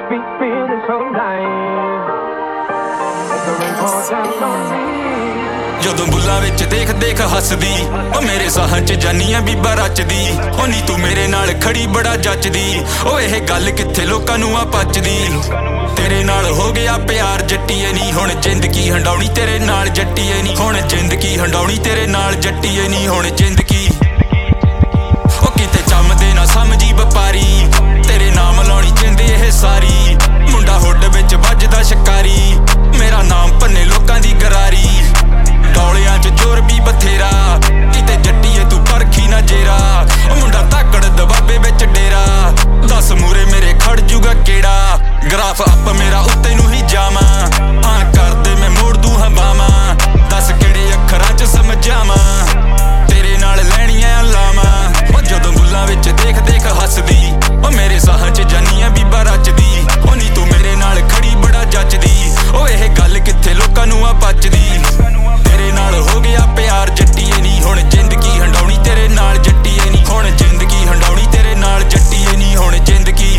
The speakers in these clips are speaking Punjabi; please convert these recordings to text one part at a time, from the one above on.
feeling so nice. The rain falls down on me. ਜਦੋਂ ਬੁੱਲਾਂ ਵਿੱਚ ਦੇਖ ਦੇਖ ਹੱਸਦੀ ਉਹ ਮੇਰੇ ਸਾਹਾਂ 'ਚ ਜਾਨੀਆਂ ਬੀਬਾ ਰਚਦੀ ਉਹ ਨੀ ਤੂੰ ਮੇਰੇ ਨਾਲ ਖੜੀ ਬੜਾ ਜੱਚਦੀ ਉਹ ਇਹ ਗੱਲ ਕਿੱਥੇ ਲੋਕਾਂ ਨੂੰ ਆ ਪਚਦੀ ਤੇਰੇ ਨਾਲ ਹੋ ਗਿਆ ਪਿਆਰ ਜੱਟੀਏ ਨੀ ਹੁਣ ਜ਼ਿੰਦਗੀ ਹੰਡਾਉਣੀ ਤੇਰੇ ਨਾਲ ਜੱਟੀਏ ਨੀ ਹੁਣ ਜ਼ਿੰਦਗੀ ਹੰਡਾਉਣੀ ਤੇਰੇ ਨਾਲ ਜੱਟੀਏ ਨੀ ਹੁਣ ਜ਼ਿੰਦਗੀ ਉਹ ਕਿਤੇ ਚੰਮਦੇ ਨਾ ਸਮਝੀ ਵਪਾਰੀ ਤੇਰੇ ਨਾਮ ਲਾਉਣੀ ਜਿੰਦ ਇਹ ਸਾਰੀ ਮੁੰਡਾ ਹੁੱਡ ਵਿੱਚ ਵੱਜਦਾ ਸ਼ਿਕਾਰੀ ਮੇਰਾ ਨਾਮ ਭੰਨੇ ਲੋਕਾਂ ਦੀ ਗਰਾਰੀ ਡੌਲਿਆਂ 'ਚ ਜ਼ੋਰ ਵੀ ਬਥੇਰਾ ਕਿਤੇ ਜੱਟੀਏ ਤੂੰ ਪਰਖੀ ਨਾ ਜੇਰਾ ਉਹ ਮੁੰਡਾ ਧਾਕੜ ਦਬਾਬੇ ਵਿੱਚ ਡੇਰਾ ਦੱਸ ਮੂਰੇ ਮੇਰੇ ਖੜ ਜੂਗਾ ਕਿਹੜਾ ਗ੍ਰਾਫ ਅੱਪ ਮੇਰਾ ਉੱਤੇ ਨੂੰ ਹੀ ਜਾਵਾਂ ਹਾਂ ਕਰਦੇ ਮੈਂ ਮੋੜ ਦੂੰ ਹਵਾਵਾਂ ਦੱਸ ਕਿਹੜੇ ਅੱਖਰਾਂ 'ਚ ਸਮਝਾਵਾਂ ਤੇਰੇ ਨਾਲ ਲੈਣੀਆਂ ਲਾਵਾਂ ਉਹ ਜਦੋਂ ਬੁੱਲਾਂ ਵਿੱਚ ਦੇਖ ਦੇਖ ਹੱਸਦੀ ਉਹ ਮੇਰੇ ਸਾਹਾਂ 'ਚ ਜਾਨੀਆਂ ਬੀਬਾ ਰਚਦੀ ਉਹ ਨੀ ਤੂੰ ਮੇਰੇ ਨਾਲ ਖੜੀ ਬੜਾ ਜੱਚਦੀ ਉਹ ਇਹ ਗੱਲ ਕਿੱਥੇ ਲੋਕਾਂ ਨੂੰ ਆ ਪਚਦੀ ਤੇਰੇ ਨਾਲ ਹੋ ਗਿਆ ਪਿਆਰ ਜੱਟੀਏ ਨੀ ਹੁਣ ਜ਼ਿੰਦਗੀ ਹੰਡਾਉਣੀ ਤੇਰੇ ਨਾਲ ਜੱਟੀਏ ਨੀ ਹੁਣ ਜ਼ਿੰਦਗੀ ਹੰਡਾਉਣੀ ਤੇਰੇ ਨਾਲ ਜੱਟੀਏ ਨੀ ਹੁਣ ਜ਼ਿੰਦਗੀ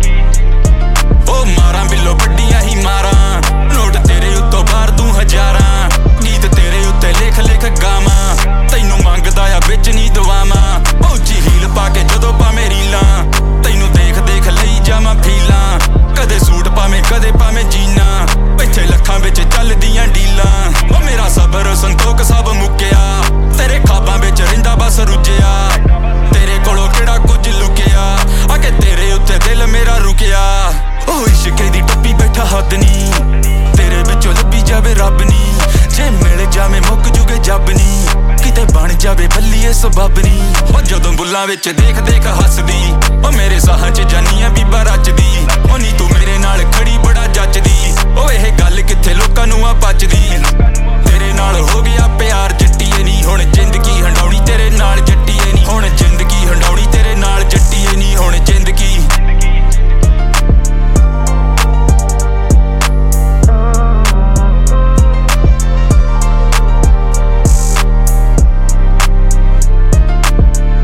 ਉਹ ਮਾਰਾਂ ਬਿੱਲੋ ਵੱਡੀਆਂ ਹੀ ਮਾਰਾਂ ਨੋਟ ਤੇਰੇ ਉੱਤੋਂ ਬਾਹਰ ਤੂੰ ਹਜ਼ਾਰਾਂ ਗੀਤ ਤੇਰੇ ਉੱਤੇ ਲਿਖ ਲਿਖ ਗਾਵਾਂ ਤੈਨੂੰ ਮੰਗਦਾ ਆ ਵਿੱਚ ਨੀ ਦਵਾਵਾਂ ਉੱਚੀ ਹੀਲ ਪਾ ਕੇ ਜਦੋਂ ਪਾਵੇਂ ਰੀਲਾਂ ਤੈਨੂੰ ਦੇਖ ਦੇਖ ਲਈ ਜਾਵਾਂ ਫੀਲਾਂ ਕਦੇ ਸੂਟ ਪਾਵੇਂ ਕਦੇ ਪਾਵੇਂ ਜੀਨਾ ਇੱਥੇ ਲੱਖਾਂ ਵਿੱਚ ਚੱਲਦੀਆਂ ਡੀਲਾਂ ਉਹ ਮੇਰਾ ਸਬਰ ਸੰਤੋਖ ਸਭ ਮੁੱਕਿਆ ਤੇਰੇ ਖਾਬਾਂ ਵਿੱਚ ਰਹਿੰਦਾ ਬਸ ਰੁੱਝਿਆ ਤੇਰੇ ਕੋਲੋਂ ਕਿਹੜਾ ਕੁਝ ਲੁਕਿਆ ਆ ਕੇ ਤੇਰੇ ਉੱਤੇ ਦਿਲ ਮੇਰਾ ਰੁਕਿਆ ਉਹ ਇਸ਼ਕੇ ਦੀ ਟੱਪੀ ਬੈਠਾ ਹੱਦ ਨੀ ਤੇਰੇ ਵਿੱਚੋਂ ਲੱਭੀ ਜਾਵੇ ਰੱਬ ਨੀ ਜੇ ਮਿਲ ਜਾਵੇਂ ਮੁੱਕ ਜੂਗੇ ਜੱਬ ਨੀ ਕਿਤੇ ਬਣ ਜਾਵੇ ਬੱਲੀਏ ਸਬੱਬ ਨੀ ਉਹ ਜਦੋਂ ਬੁੱਲਾਂ ਵਿੱਚ ਦੇਖ ਦੇਖ ਹੱਸਦੀ ਉਹ ਮੇਰੇ ਸਾਹਾਂ 'ਚ ਜਾਨੀਆਂ ਬੀਬਾ ਰਚਦੀ ਉਹ ਨੀ ਤੂੰ ਮੇਰੇ ਨਾਲ ਖੜੀ ਬੜਾ ਜੱਚਦੀ ਉਹ ਇਹ ਗੱਲ ਕਿੱਥੇ ਲੋਕਾਂ ਨੂੰ ਆ ਪਚਦੀ